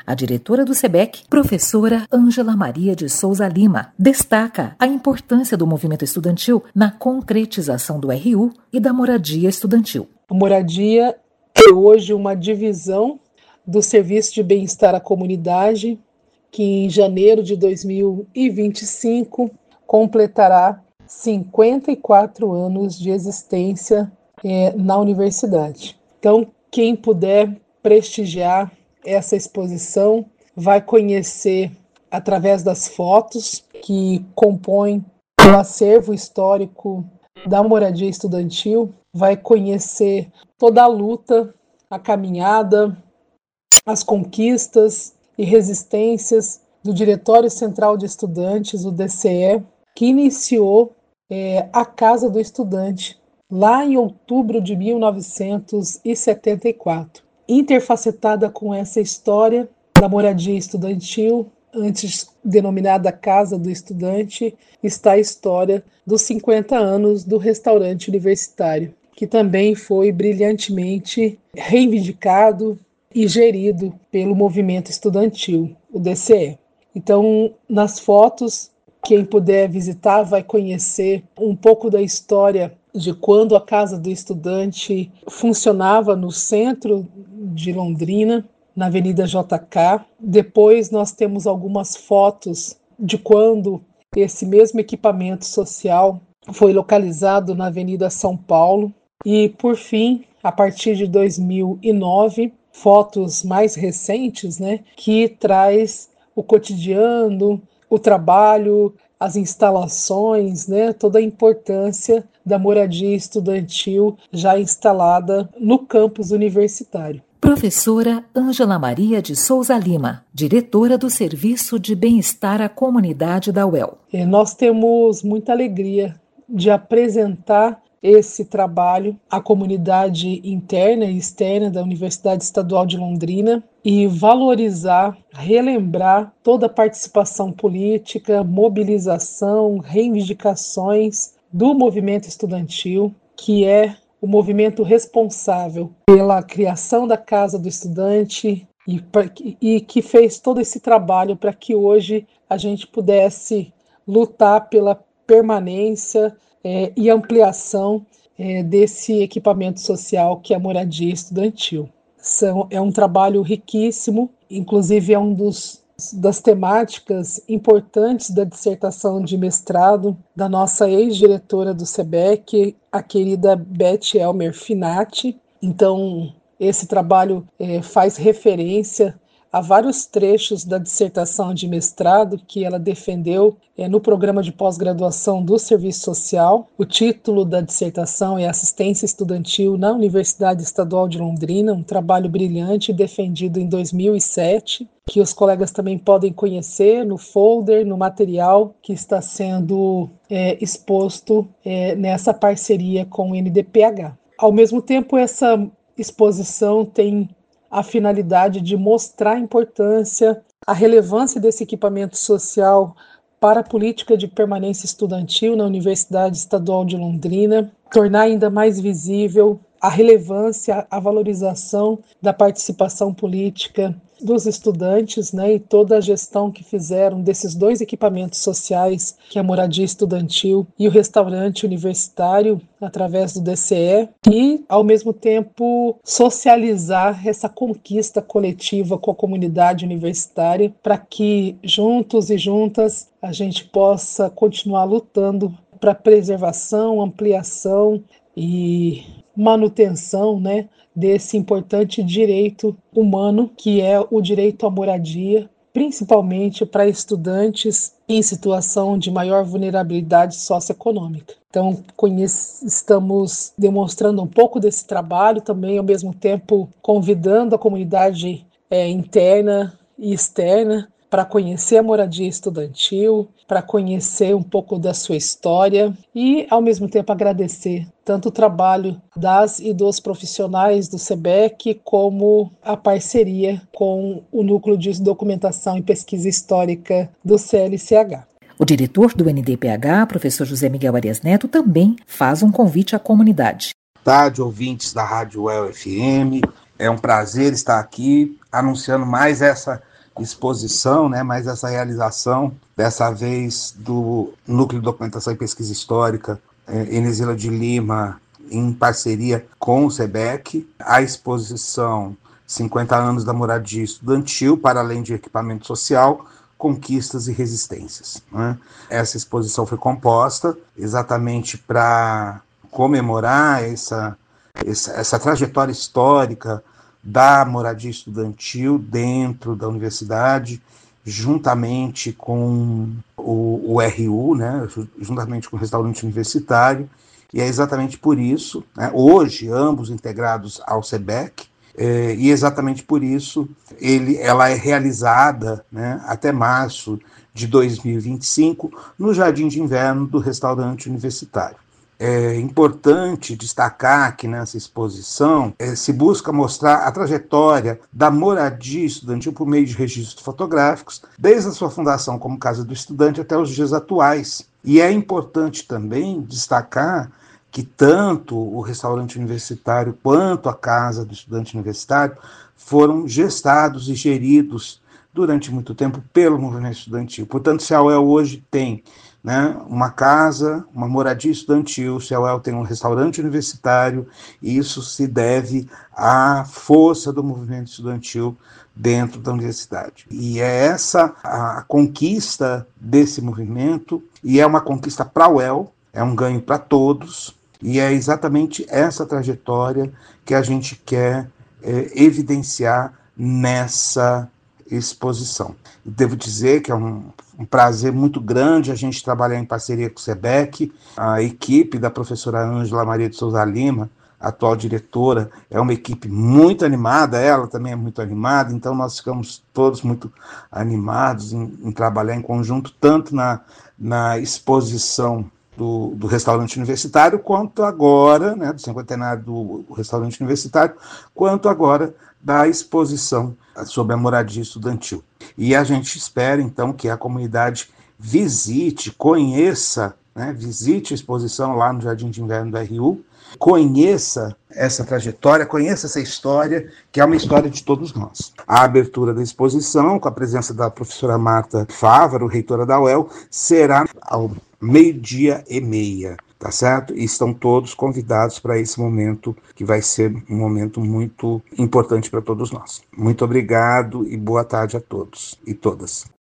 A diretora do SEBEC, professora Ângela Maria de Souza Lima, destaca a importância do movimento estudantil na concretização do RU e da moradia estudantil. A moradia é hoje uma divisão do Serviço de Bem-Estar à Comunidade, que em janeiro de 2025 completará 54 anos de existência na universidade. Então, quem puder prestigiar essa exposição vai conhecer, através das fotos que compõem o acervo histórico da moradia estudantil, vai conhecer toda a luta, a caminhada, as conquistas e resistências do Diretório Central de Estudantes, o DCE, que iniciou a Casa do Estudante, lá em outubro de 1974. Interfacetada com essa história da moradia estudantil, antes denominada Casa do Estudante, está a história dos 50 anos do restaurante universitário, que também foi brilhantemente reivindicado e gerido pelo movimento estudantil, o DCE. Então, nas fotos, quem puder visitar vai conhecer um pouco da história de quando a Casa do Estudante funcionava no centro de Londrina, na Avenida JK. Depois nós temos algumas fotos de quando esse mesmo equipamento social foi localizado na Avenida São Paulo. E, por fim, a partir de 2009, fotos mais recentes, que traz o cotidiano, o trabalho, as instalações, toda a importância da moradia estudantil já instalada no campus universitário. Professora Ângela Maria de Souza Lima, diretora do Serviço de Bem-Estar à Comunidade da UEL. Nós temos muita alegria de apresentar esse trabalho à comunidade interna e externa da Universidade Estadual de Londrina e valorizar, relembrar toda a participação política, mobilização, reivindicações do movimento estudantil, que é o movimento responsável pela criação da Casa do Estudante e que fez todo esse trabalho para que hoje a gente pudesse lutar pela permanência e ampliação desse equipamento social que é a moradia estudantil. É um trabalho riquíssimo, inclusive é das temáticas importantes da dissertação de mestrado da nossa ex-diretora do SEBEC, a querida Beth Elmer Finati. Então, esse trabalho faz referência a vários trechos da dissertação de mestrado que ela defendeu no programa de pós-graduação do Serviço Social. O título da dissertação é Assistência Estudantil na Universidade Estadual de Londrina, um trabalho brilhante defendido em 2007, que os colegas também podem conhecer no folder, no material que está sendo exposto nessa parceria com o NDPH. Ao mesmo tempo, essa exposição tem a finalidade de mostrar a importância, a relevância desse equipamento social para a política de permanência estudantil na Universidade Estadual de Londrina, tornar ainda mais visível a relevância, a valorização da participação política dos estudantes, e toda a gestão que fizeram desses dois equipamentos sociais, que é a moradia estudantil e o restaurante universitário, através do DCE, e, ao mesmo tempo, socializar essa conquista coletiva com a comunidade universitária para que, juntos e juntas, a gente possa continuar lutando para a preservação, ampliação e manutenção, desse importante direito humano, que é o direito à moradia, principalmente para estudantes em situação de maior vulnerabilidade socioeconômica. Então, estamos demonstrando um pouco desse trabalho, também, ao mesmo tempo, convidando a comunidade interna e externa para conhecer a moradia estudantil, para conhecer um pouco da sua história e, ao mesmo tempo, agradecer tanto o trabalho das e dos profissionais do SEBEC como a parceria com o Núcleo de Documentação e Pesquisa Histórica do CLCH. O diretor do NDPH, professor José Miguel Arias Neto, também faz um convite à comunidade. Boa tarde, ouvintes da Rádio UEL FM. É um prazer estar aqui anunciando mais essa exposição, né, mais essa realização, dessa vez do Núcleo de Documentação e Pesquisa Histórica, Enesila de Lima, em parceria com o SEBEC, a exposição 50 anos da moradia estudantil, para além de equipamento social, conquistas e resistências, né? Essa exposição foi composta exatamente para comemorar essa trajetória histórica da moradia estudantil dentro da universidade, juntamente com o RU, né, juntamente com o restaurante universitário, e é exatamente por isso, né, hoje, ambos integrados ao SEBEC, e exatamente por isso ela é realizada, né, até março de 2025 no Jardim de Inverno do restaurante universitário. É importante destacar que nessa exposição se busca mostrar a trajetória da moradia estudantil por meio de registros fotográficos, desde a sua fundação como Casa do Estudante até os dias atuais. E é importante também destacar que tanto o restaurante universitário quanto a Casa do Estudante Universitário foram gestados e geridos durante muito tempo pelo movimento estudantil. Portanto, se a UEL hoje tem, né, uma casa, uma moradia estudantil, se a UEL tem um restaurante universitário, isso se deve à força do movimento estudantil dentro da universidade. E é essa a conquista desse movimento, e é uma conquista para a UEL, é um ganho para todos, e é exatamente essa trajetória que a gente quer evidenciar nessa exposição. Devo dizer que é um prazer muito grande a gente trabalhar em parceria com o SEBEC, a equipe da professora Ângela Maria de Souza Lima, atual diretora, é uma equipe muito animada, ela também é muito animada, então nós ficamos todos muito animados em trabalhar em conjunto, tanto na exposição do restaurante universitário, quanto agora, né, do cinquentenário do restaurante universitário, quanto agora da exposição sobre a moradia estudantil. E a gente espera, então, que a comunidade visite, conheça, né, visite a exposição lá no Jardim de Inverno do RU, conheça essa trajetória, conheça essa história, que é uma história de todos nós. A abertura da exposição, com a presença da professora Marta Fávaro, reitora da UEL, será ao 12:30, tá certo? E estão todos convidados para esse momento, que vai ser um momento muito importante para todos nós. Muito obrigado e boa tarde a todos e todas.